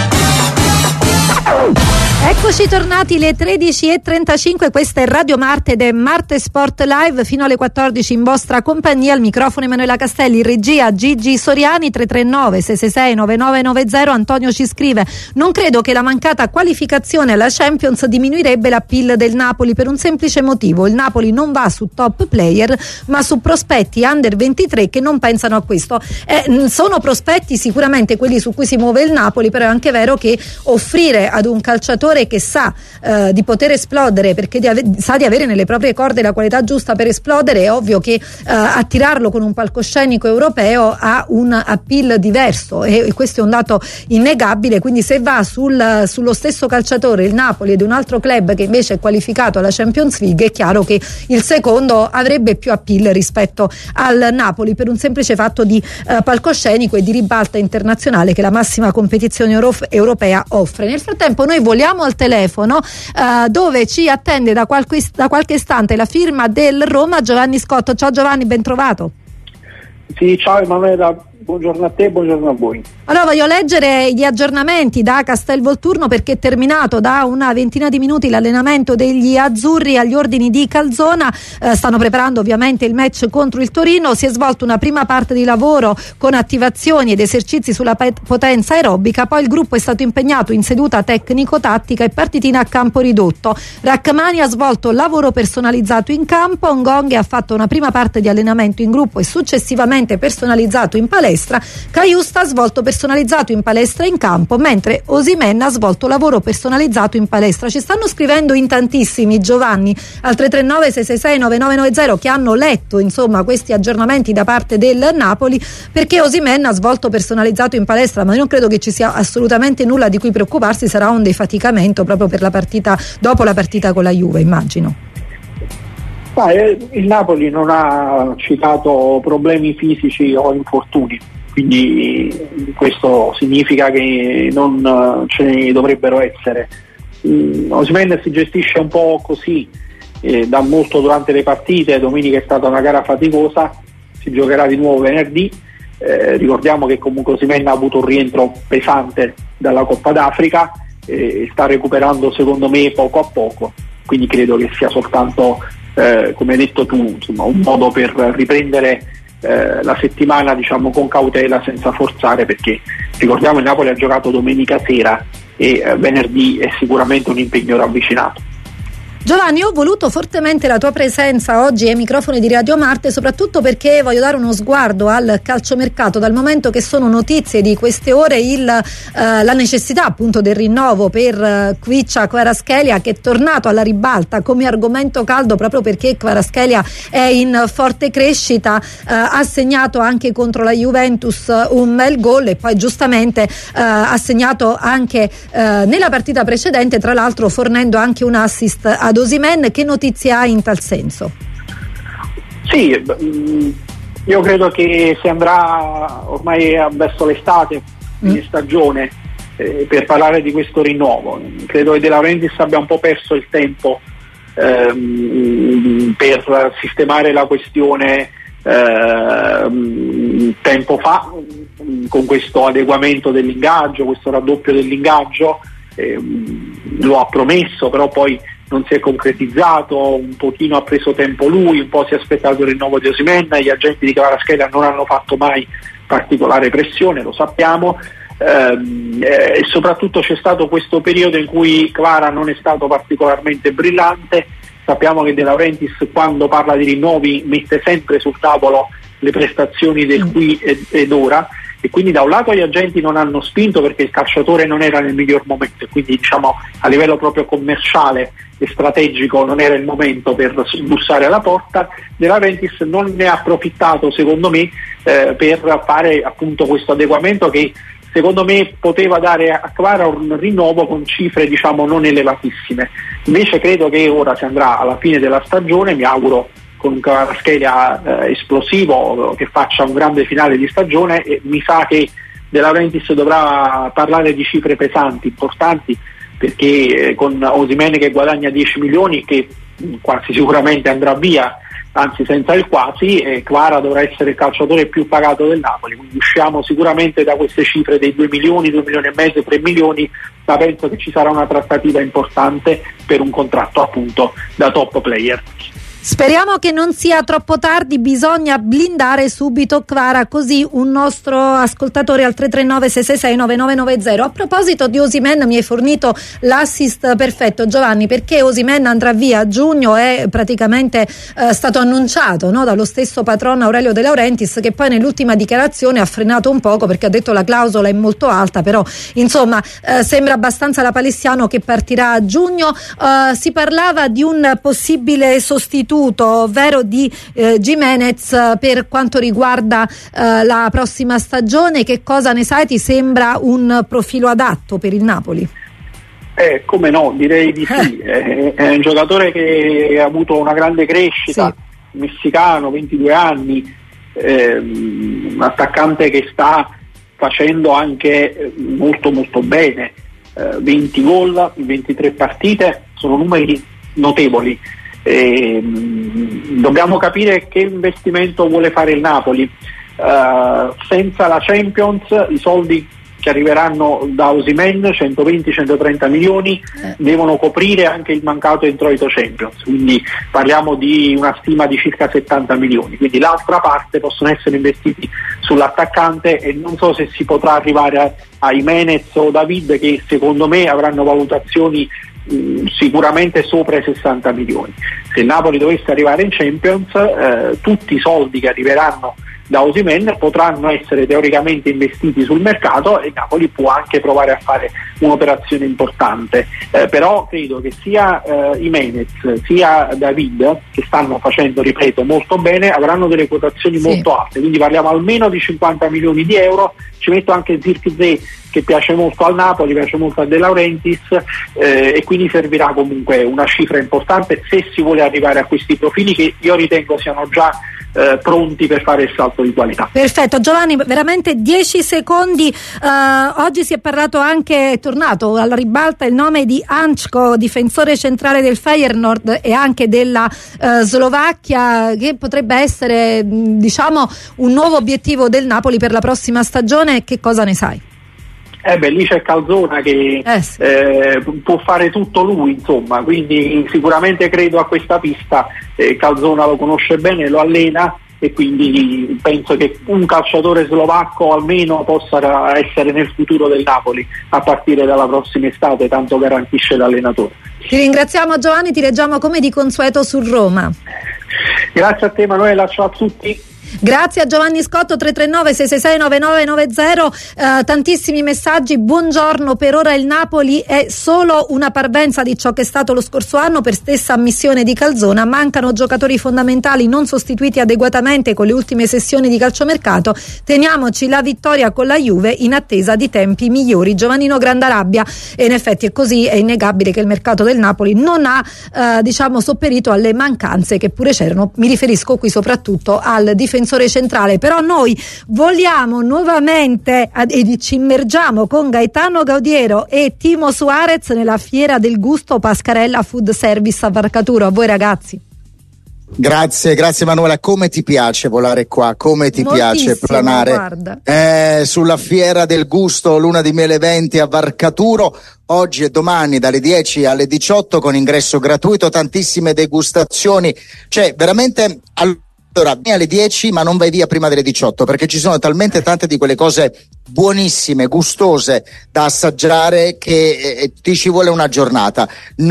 Eccoci tornati, le 13:35, questa è Radio Marte ed è Marte Sport Live fino alle 14 in vostra compagnia. Al microfono Emanuela Castelli, in regia Gigi Soriani. 339-666-9990. Antonio ci scrive: non credo che la mancata qualificazione alla Champions diminuirebbe l'appeal del Napoli, per un semplice motivo: il Napoli non va su top player ma su prospetti under 23 che non pensano a questo. Sono prospetti sicuramente quelli su cui si muove il Napoli, però è anche vero che offrire ad un calciatore che sa di poter esplodere, perché sa di avere nelle proprie corde la qualità giusta per esplodere, è ovvio che attirarlo con un palcoscenico europeo ha un appeal diverso, e questo è un dato innegabile. Quindi se va sullo stesso calciatore il Napoli ed un altro club che invece è qualificato alla Champions League, è chiaro che il secondo avrebbe più appeal rispetto al Napoli, per un semplice fatto di palcoscenico e di ribalta internazionale che la massima competizione europea offre. Nel frattempo noi voliamo al telefono dove ci attende da qualche istante la firma del Roma, Giovanni Scotto. Ciao Giovanni, ben trovato. Sì, ciao Emanuela, buongiorno a te, buongiorno a voi. Allora voglio leggere gli aggiornamenti da Castelvolturno, perché è terminato da una ventina di minuti l'allenamento degli azzurri agli ordini di Calzona. Stanno preparando ovviamente il match contro il Torino. Si è svolta una prima parte di lavoro con attivazioni ed esercizi sulla potenza aerobica, poi il gruppo è stato impegnato in seduta tecnico-tattica e partitina a campo ridotto. Rachmani ha svolto lavoro personalizzato in campo, Ngonghe ha fatto una prima parte di allenamento in gruppo e successivamente personalizzato in palestra. Caiusta ha svolto personalizzato in palestra e in campo, mentre Osimhen ha svolto lavoro personalizzato in palestra. Ci stanno scrivendo in tantissimi, Giovanni, al 339 666 9990, che hanno letto insomma questi aggiornamenti da parte del Napoli, perché Osimhen ha svolto personalizzato in palestra, ma io non credo che ci sia assolutamente nulla di cui preoccuparsi. Sarà un defaticamento proprio per la partita, dopo la partita con la Juve, immagino. Il Napoli non ha citato problemi fisici o infortuni, quindi questo significa che non ce ne dovrebbero essere. Osimhen si gestisce un po' così, da molto durante le partite. Domenica è stata una gara faticosa, si giocherà di nuovo venerdì. Ricordiamo che comunque Osimhen ha avuto un rientro pesante dalla Coppa d'Africa e sta recuperando secondo me poco a poco, quindi credo che sia soltanto come hai detto tu, insomma, un modo per riprendere la settimana, diciamo, con cautela, senza forzare, perché ricordiamo il Napoli ha giocato domenica sera e venerdì è sicuramente un impegno ravvicinato. Giovanni, ho voluto fortemente la tua presenza oggi ai microfoni di Radio Marte, soprattutto perché voglio dare uno sguardo al calciomercato, dal momento che sono notizie di queste ore la necessità appunto del rinnovo per Khvicha Kvaratskhelia, che è tornato alla ribalta come argomento caldo proprio perché Kvaratskhelia è in forte crescita, ha segnato anche contro la Juventus un bel gol e poi giustamente ha segnato anche nella partita precedente, tra l'altro fornendo anche un assist ad Osimhen. Che notizie hai in tal senso? Sì, io credo che si andrà ormai verso l'estate di stagione per parlare di questo rinnovo. Credo che De Laurentiis abbia un po' perso il tempo per sistemare la questione tempo fa, con questo adeguamento dell'ingaggio, questo raddoppio dell'ingaggio. Lo ha promesso, però poi non si è concretizzato, un pochino ha preso tempo lui, un po' si è aspettato il rinnovo di Osimhen. Gli agenti di Kvaratskhelia non hanno fatto mai particolare pressione, lo sappiamo, e soprattutto c'è stato questo periodo in cui Kvara non è stato particolarmente brillante. Sappiamo che De Laurentiis, quando parla di rinnovi, mette sempre sul tavolo le prestazioni del qui ed ora, e quindi da un lato gli agenti non hanno spinto perché il calciatore non era nel miglior momento, e quindi diciamo a livello proprio commerciale e strategico non era il momento per bussare alla porta. De Laurentiis non ne ha approfittato, secondo me, per fare appunto questo adeguamento che secondo me poteva dare a Kvara un rinnovo con cifre, diciamo, non elevatissime. Invece credo che ora si andrà alla fine della stagione, mi auguro con un Kvaratskhelia esplosivo, che faccia un grande finale di stagione, e mi sa che De Laurentiis dovrà parlare di cifre pesanti, importanti, perché con Osimhen che guadagna 10 milioni, che quasi sicuramente andrà via, anzi senza il quasi, Kvara dovrà essere il calciatore più pagato del Napoli, quindi usciamo sicuramente da queste cifre dei 2 milioni, 2 milioni e mezzo, 3 milioni, ma penso che ci sarà una trattativa importante per un contratto appunto da top player. Speriamo che non sia troppo tardi, bisogna blindare subito Kvara, così un nostro ascoltatore al 339-666-9990. A proposito di Osimhen, mi hai fornito l'assist perfetto, Giovanni, perché Osimhen andrà via a giugno, è praticamente stato annunciato, no, dallo stesso patrono Aurelio De Laurentiis, che poi nell'ultima dichiarazione ha frenato un poco perché ha detto la clausola è molto alta, però insomma sembra abbastanza lapalissiano che partirà a giugno. Si parlava di un possibile sostituto, ovvero di Gimenez, per quanto riguarda la prossima stagione. Che cosa ne sai? Ti sembra un profilo adatto per il Napoli? Come no, direi di sì. È un giocatore che ha avuto una grande crescita, sì. Messicano, 22 anni, un attaccante che sta facendo anche molto molto bene, 20 gol in 23 partite, sono numeri notevoli. Dobbiamo capire che investimento vuole fare il Napoli. Senza la Champions i soldi che arriveranno da Osimhen, 120-130 milioni, devono coprire anche il mancato introito Champions, quindi parliamo di una stima di circa 70 milioni, quindi l'altra parte possono essere investiti sull'attaccante e non so se si potrà arrivare a Jimenez o David, che secondo me avranno valutazioni sicuramente sopra i 60 milioni. Se il Napoli dovesse arrivare in Champions, tutti i soldi che arriveranno da Osimhen potranno essere teoricamente investiti sul mercato e Napoli può anche provare a fare un'operazione importante, però credo che sia Jimenez sia David, che stanno facendo, ripeto, molto bene, avranno delle quotazioni molto alte, quindi parliamo almeno di 50 milioni di euro. Ci metto anche Zirkzee, che piace molto al Napoli, piace molto a De Laurentiis, e quindi servirà comunque una cifra importante se si vuole arrivare a questi profili che io ritengo siano già pronti per fare il salto di qualità. Perfetto, Giovanni, veramente 10 secondi. Oggi si è parlato anche, è tornato alla ribalta il nome di Ančko, difensore centrale del Feyenoord e anche della Slovacchia, che potrebbe essere diciamo un nuovo obiettivo del Napoli per la prossima stagione. Che cosa ne sai? Lì c'è Calzona che può fare tutto lui, insomma, quindi sicuramente credo a questa pista. Calzona lo conosce bene, lo allena e quindi penso che un calciatore slovacco almeno possa essere nel futuro del Napoli a partire dalla prossima estate, tanto garantisce l'allenatore. Ti ringraziamo, Giovanni, ti leggiamo come di consueto su Roma. Grazie a te, Manuela, ciao a tutti. Grazie a Giovanni Scotto, 339-666-9990. Tantissimi messaggi. Buongiorno, per ora il Napoli è solo una parvenza di ciò che è stato lo scorso anno, per stessa ammissione di Calzona. Mancano giocatori fondamentali non sostituiti adeguatamente con le ultime sessioni di calciomercato. Teniamoci la vittoria con la Juve in attesa di tempi migliori. Giovannino Grandarabbia. E in effetti è così, è innegabile che il mercato del Napoli non ha sopperito alle mancanze che pure c'erano. Mi riferisco qui soprattutto al difensore centrale. Però noi vogliamo nuovamente e ci immergiamo con Gaetano Gaudiero e Timo Suarez nella Fiera del Gusto Pascarella Food Service a Varcaturo. A voi ragazzi. Grazie Manuela, come ti piace volare qua, come ti piace planare sulla Fiera del Gusto, luna di miele 20 a Varcaturo, oggi e domani dalle 10 alle 18 con ingresso gratuito, tantissime degustazioni, cioè veramente allora vieni alle 10 ma non vai via prima delle 18 perché ci sono talmente tante di quelle cose buonissime, gustose da assaggiare che ti ci vuole una giornata.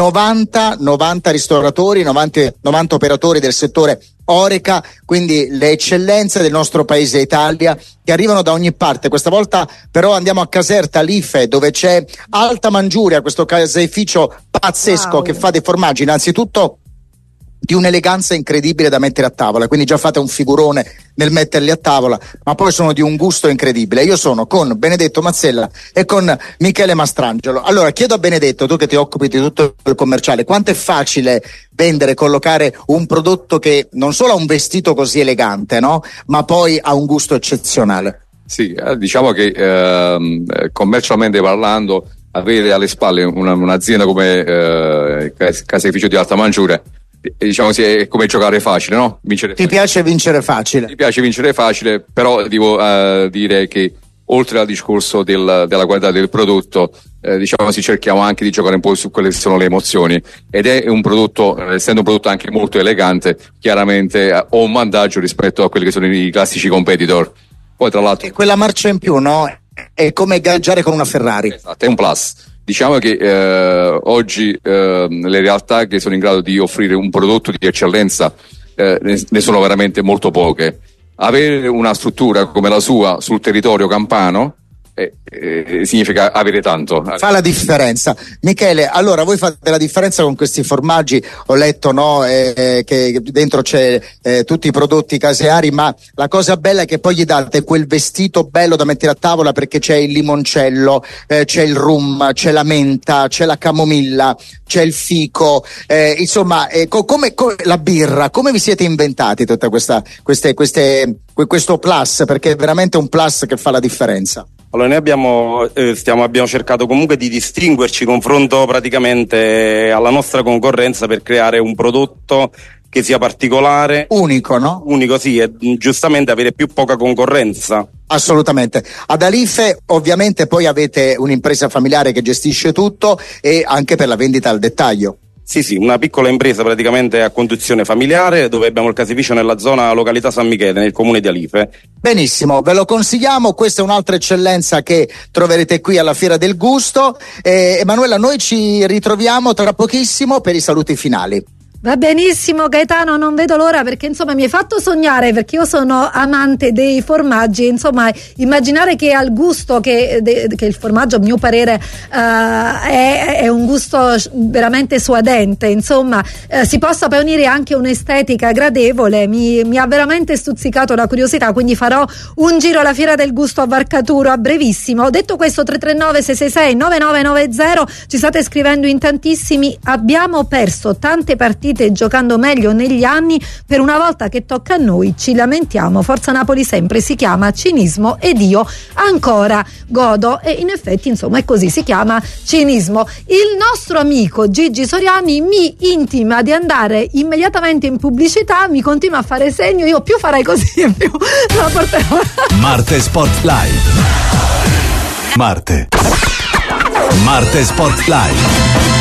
90 ristoratori, 90 operatori del settore Oreca, quindi le eccellenze del nostro paese Italia che arrivano da ogni parte. Questa volta però andiamo a Caserta Life, dove c'è Alta Mangiuria, questo caseificio pazzesco che fa dei formaggi innanzitutto di un'eleganza incredibile da mettere a tavola, quindi già fate un figurone nel metterli a tavola, ma poi sono di un gusto incredibile. Io sono con Benedetto Mazzella e con Michele Mastrangelo. Allora chiedo a Benedetto, tu che ti occupi di tutto il commerciale, quanto è facile vendere, collocare un prodotto che non solo ha un vestito così elegante, no? Ma poi ha un gusto eccezionale. Sì, diciamo che commercialmente parlando, avere alle spalle un'azienda come caseificio di Alta Mangiuria, diciamo è come giocare facile, no? Ti piace vincere facile? Mi piace vincere facile, però devo dire che oltre al discorso della qualità del prodotto, cerchiamo anche di giocare un po' su quelle che sono le emozioni, ed è un prodotto, essendo un prodotto anche molto elegante, chiaramente ho un vantaggio rispetto a quelli che sono i classici competitor. Poi tra l'altro, e quella marcia in più, no? È come gareggiare con una Ferrari. Esatto, è un plus. Diciamo che oggi le realtà che sono in grado di offrire un prodotto di eccellenza ne sono veramente molto poche. Avere una struttura come la sua sul territorio campano significa avere tanto. Fa la differenza. Michele, allora voi fate la differenza con questi formaggi, ho letto, no, che dentro c'è tutti i prodotti caseari, ma la cosa bella è che poi gli date quel vestito bello da mettere a tavola, perché c'è il limoncello, c'è il rum, c'è la menta, c'è la camomilla, c'è il fico, insomma, come la birra, come vi siete inventati tutta questo plus, perché è veramente un plus che fa la differenza. Allora, noi abbiamo cercato comunque di distinguerci confronto praticamente alla nostra concorrenza per creare un prodotto che sia particolare. Unico, no? Unico, sì, e giustamente avere più poca concorrenza. Assolutamente. Ad Alife ovviamente poi avete un'impresa familiare che gestisce tutto, e anche per la vendita al dettaglio. Sì, una piccola impresa praticamente a conduzione familiare, dove abbiamo il caseificio nella zona località San Michele, nel comune di Alife. Benissimo, ve lo consigliamo, questa è un'altra eccellenza che troverete qui alla Fiera del Gusto. Emanuela, noi ci ritroviamo tra pochissimo per i saluti finali. Va benissimo Gaetano, non vedo l'ora, perché insomma mi hai fatto sognare, perché io sono amante dei formaggi, insomma immaginare che al gusto che il formaggio, a mio parere, è un gusto veramente suadente, insomma si possa poi unire anche un'estetica gradevole, mi ha veramente stuzzicato la curiosità, quindi farò un giro alla Fiera del Gusto a Varcaturo a brevissimo. Detto questo, 339 666 9990, ci state scrivendo in tantissimi: abbiamo perso tante partite giocando meglio negli anni, per una volta che tocca a noi ci lamentiamo, Forza Napoli sempre, si chiama cinismo ed io ancora godo. E in effetti insomma è così, si chiama cinismo. Il nostro amico Gigi Soriani mi intima di andare immediatamente in pubblicità, mi continua a fare segno, io più farei così e più la porterò. Marte Sport Live. Marte Sport Live.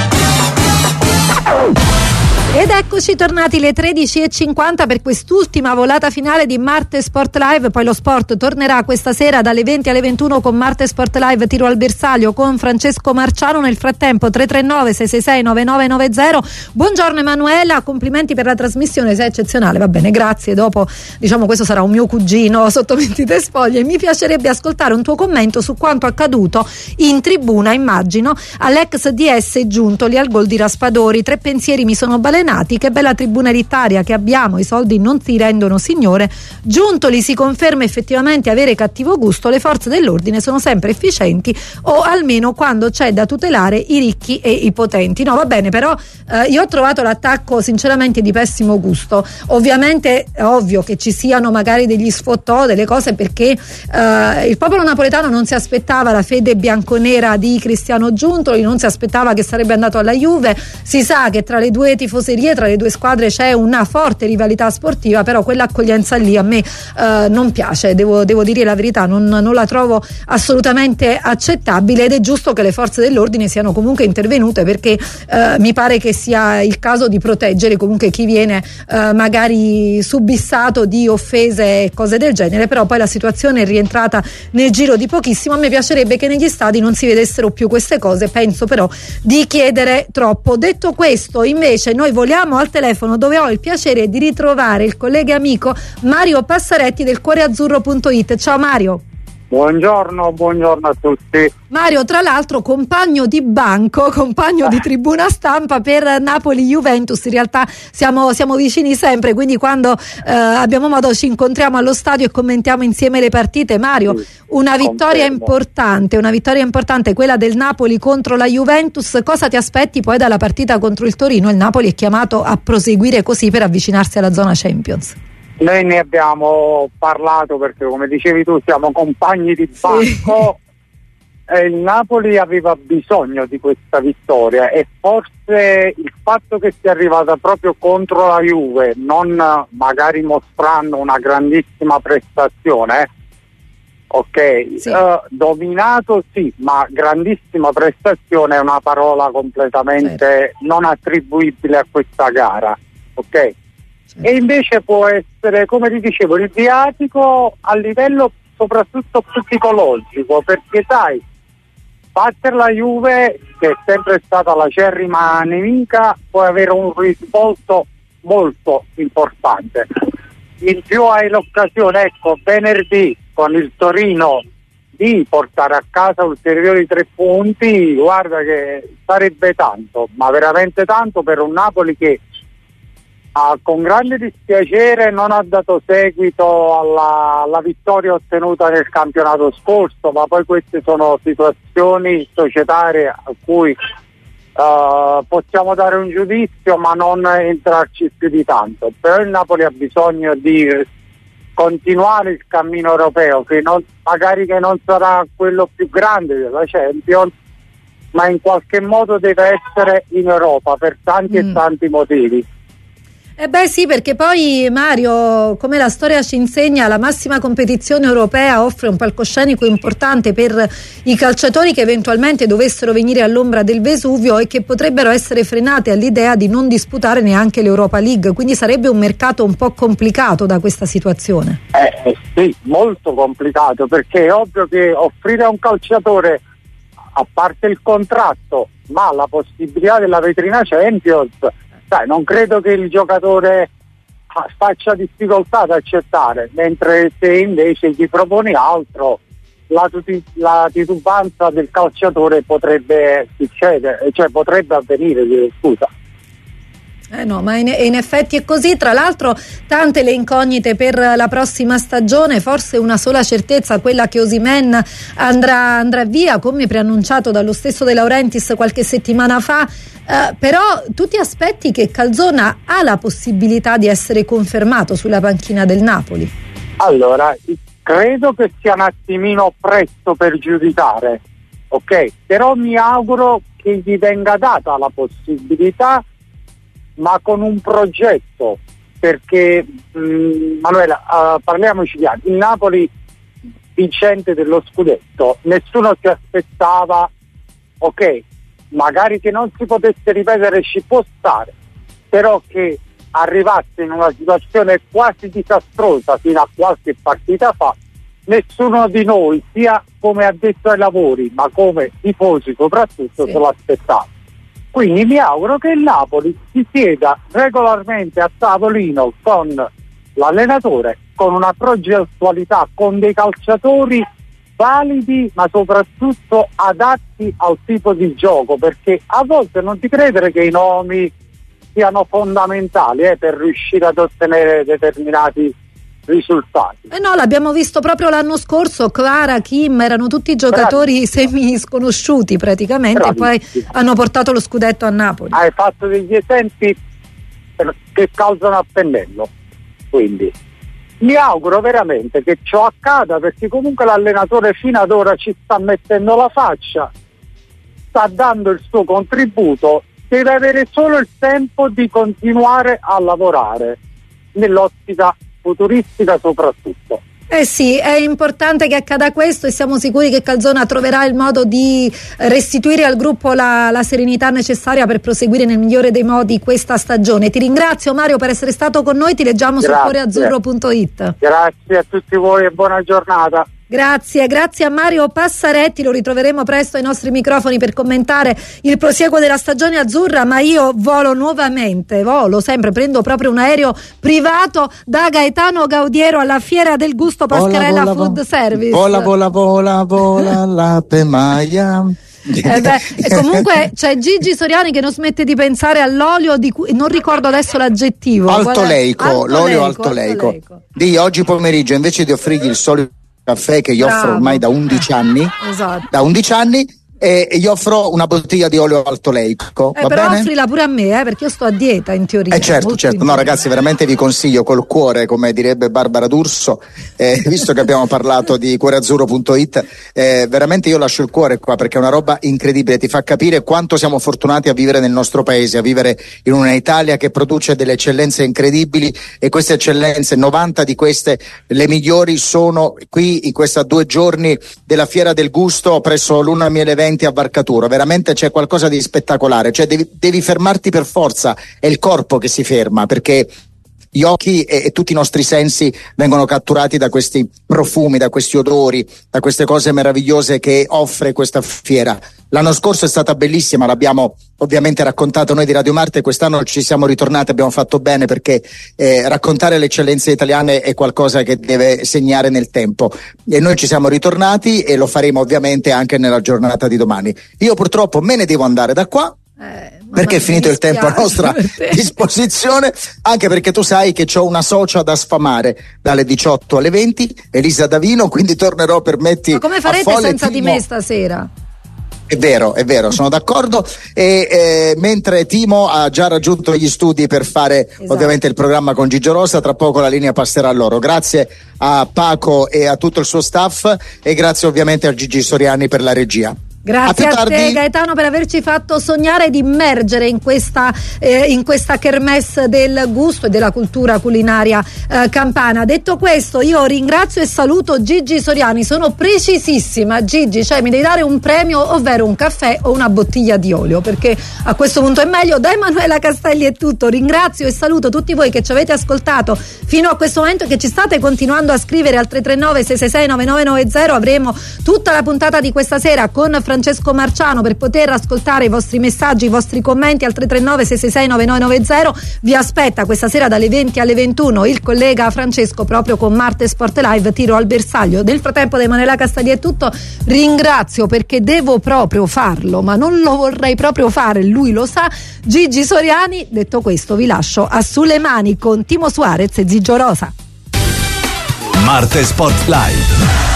Ed eccoci tornati le 13:50 per quest'ultima volata finale di Marte Sport Live. Poi lo sport tornerà questa sera dalle 20 alle 21 con Marte Sport Live tiro al bersaglio con Francesco Marciano. Nel frattempo 339 666 9990. Buongiorno Emanuela, complimenti per la trasmissione, sei eccezionale. Va bene, grazie. Dopo, diciamo, questo sarà un mio cugino sotto mentite spoglie. Mi piacerebbe ascoltare un tuo commento su quanto accaduto in tribuna, immagino, all'ex DS Giuntoli al gol di Raspadori. 3 pensieri mi sono balenati. Che bella tribuna elitaria che abbiamo, i soldi non si rendono signore. Giuntoli si conferma effettivamente avere cattivo gusto, le forze dell'ordine sono sempre efficienti, o almeno quando c'è da tutelare i ricchi e i potenti. No, va bene, però io ho trovato l'attacco sinceramente di pessimo gusto. Ovviamente è ovvio che ci siano magari degli sfottò, delle cose, perché il popolo napoletano non si aspettava la fede bianconera di Cristiano Giuntoli, non si aspettava che sarebbe andato alla Juve. Si sa che tra le due tifoserie, tra le due squadre c'è una forte rivalità sportiva, però quell'accoglienza lì a me non piace, devo dire la verità, non la trovo assolutamente accettabile, ed è giusto che le forze dell'ordine siano comunque intervenute, perché mi pare che sia il caso di proteggere comunque chi viene magari subissato di offese e cose del genere. Però poi la situazione è rientrata nel giro di pochissimo. A me piacerebbe che negli stadi non si vedessero più queste cose, penso però di chiedere troppo. Detto questo, invece, noi vogliamo al telefono, dove ho il piacere di ritrovare il collega e amico Mario Passaretti del cuoreazzurro.it. Ciao Mario. Buongiorno a tutti. Mario, tra l'altro compagno di banco, compagno di tribuna stampa per Napoli-Juventus, in realtà siamo vicini sempre, quindi quando abbiamo modo ci incontriamo allo stadio e commentiamo insieme le partite. Mario, una vittoria importante, quella del Napoli contro la Juventus. Cosa ti aspetti poi dalla partita contro il Torino? Il Napoli è chiamato a proseguire così per avvicinarsi alla zona Champions. Noi ne abbiamo parlato perché, come dicevi tu, siamo compagni di banco. Sì. Il Napoli aveva bisogno di questa vittoria, e forse il fatto che sia arrivata proprio contro la Juve, non magari mostrando una grandissima prestazione, Ok, Sì. Dominato sì, ma grandissima prestazione è una parola completamente non attribuibile a questa gara, ok? E invece può essere, come ti dicevo, il viatico a livello soprattutto psicologico, perché sai, battere la Juve, che è sempre stata la acerrima nemica, può avere un risvolto molto importante. In più hai l'occasione, ecco, venerdì con il Torino di portare a casa ulteriori 3 punti, guarda che sarebbe tanto, ma veramente tanto per un Napoli che con grande dispiacere non ha dato seguito alla vittoria ottenuta nel campionato scorso, ma poi queste sono situazioni societarie a cui possiamo dare un giudizio ma non entrarci più di tanto. Però il Napoli ha bisogno di continuare il cammino europeo, che magari che non sarà quello più grande della Champions, ma in qualche modo deve essere in Europa per tanti e tanti motivi. Beh sì, perché poi Mario, come la storia ci insegna, la massima competizione europea offre un palcoscenico importante per i calciatori che eventualmente dovessero venire all'ombra del Vesuvio e che potrebbero essere frenate all'idea di non disputare neanche l'Europa League, quindi sarebbe un mercato un po' complicato da questa situazione. Sì, molto complicato, perché è ovvio che offrire a un calciatore, a parte il contratto, ma la possibilità della vetrina Champions, non credo che il giocatore faccia difficoltà ad accettare, mentre se invece gli proponi altro, la titubanza del calciatore potrebbe succedere, cioè potrebbe avvenire, scusa. No, ma in effetti è così. Tra l'altro tante le incognite per la prossima stagione, forse una sola certezza, quella che Osimhen andrà via, come preannunciato dallo stesso De Laurentiis qualche settimana fa, però tu ti aspetti che Calzona ha la possibilità di essere confermato sulla panchina del Napoli? Allora, credo che sia un attimino presto per giudicare, ok? Però mi auguro che gli venga data la possibilità, ma con un progetto, perché Manuela, parliamoci chiaro, il Napoli vincente dello scudetto, nessuno si aspettava, ok, magari che non si potesse ripetere ci può stare, però che arrivasse in una situazione quasi disastrosa fino a qualche partita fa, nessuno di noi, sia come addetto ai lavori ma come tifosi soprattutto, se lo aspettava. Quindi mi auguro che il Napoli si sieda regolarmente a tavolino con l'allenatore, con una progettualità, con dei calciatori validi ma soprattutto adatti al tipo di gioco, perché a volte non ti credere che i nomi siano fondamentali per riuscire ad ottenere determinati risultati. No, l'abbiamo visto proprio l'anno scorso, Kvara, Kim, erano tutti giocatori semi sconosciuti praticamente. Bravissimo. E poi hanno portato lo scudetto a Napoli. Hai fatto degli esempi che calzano a pennello, quindi mi auguro veramente che ciò accada, perché comunque l'allenatore fino ad ora ci sta mettendo la faccia, sta dando il suo contributo, deve avere solo il tempo di continuare a lavorare nell'ottica futuristica soprattutto. Sì, è importante che accada questo e siamo sicuri che Calzona troverà il modo di restituire al gruppo la serenità necessaria per proseguire nel migliore dei modi questa stagione. Ti ringrazio Mario per essere stato con noi, ti leggiamo su cuoreazzurro.it. Grazie a tutti voi e buona giornata. Grazie a Mario Passaretti, lo ritroveremo presto ai nostri microfoni per commentare il prosieguo della stagione azzurra, ma io volo sempre, prendo proprio un aereo privato da Gaetano Gaudiero alla Fiera del Gusto Pascarella Food Service. Vola la pemaia. Comunque c'è Gigi Soriani che non smette di pensare all'olio di cui non ricordo adesso l'aggettivo. L'olio altoleico. Di oggi pomeriggio, invece di offrirgli il solito caffè che gli offro ormai da 11 anni, esatto. da 11 anni e gli offro una bottiglia di olio altoleico. Va però bene? offrila pure a me, perché io sto a dieta in teoria. Certo. No, ragazzi, veramente vi consiglio col cuore, come direbbe Barbara D'Urso, visto che abbiamo parlato di cuoreazzurro.it, veramente io lascio il cuore qua perché è una roba incredibile, ti fa capire quanto siamo fortunati a vivere nel nostro paese, a vivere in una Italia che produce delle eccellenze incredibili, e queste eccellenze, 90 di queste, le migliori, sono qui in questi 2 giorni della Fiera del Gusto presso l'Una Miele Eventi a Varcaturo. Veramente c'è qualcosa di spettacolare, cioè devi fermarti per forza, è il corpo che si ferma, perché gli occhi e tutti i nostri sensi vengono catturati da questi profumi, da questi odori, da queste cose meravigliose che offre questa fiera. L'anno scorso è stata bellissima, l'abbiamo ovviamente raccontato noi di Radio Marte, quest'anno ci siamo ritornati, abbiamo fatto bene, perché raccontare le eccellenze italiane è qualcosa che deve segnare nel tempo, e noi ci siamo ritornati e lo faremo ovviamente anche nella giornata di domani. Io purtroppo me ne devo andare da qua, perché è finito il tempo a nostra disposizione, anche perché tu sai che c'ho una socia da sfamare dalle 18 alle 20, Elisa Davino, quindi tornerò per metti. Ma come farete senza di me stasera? È vero, sono d'accordo, e mentre Timo ha già raggiunto gli studi per fare ovviamente il programma con Gigio Rosa, tra poco la linea passerà a loro. Grazie a Paco e a tutto il suo staff, e grazie ovviamente a Gigi Soriani per la regia. Grazie a te Gaetano per averci fatto sognare di immergere in questa kermesse del gusto e della cultura culinaria campana. Detto questo, io ringrazio e saluto Gigi Soriani, sono precisissima. Gigi, cioè mi devi dare un premio, ovvero un caffè o una bottiglia di olio, perché a questo punto è meglio. Da Emanuela Castelli è tutto, ringrazio e saluto tutti voi che ci avete ascoltato fino a questo momento e che ci state continuando a scrivere al 339 666 9990. Avremo tutta la puntata di questa sera con Francesco Marciano per poter ascoltare i vostri messaggi, i vostri commenti al 339 666 9990. Vi aspetta questa sera dalle 20 alle 21 il collega Francesco proprio con Marte Sport Live, tiro al bersaglio. Nel frattempo da Emanuela Castelli è tutto, ringrazio perché devo proprio farlo, ma non lo vorrei proprio fare, lui lo sa, Gigi Soriani. Detto questo vi lascio a Sulle Mani con Timo Suarez e Gigio Rosa. Marte Sport Live.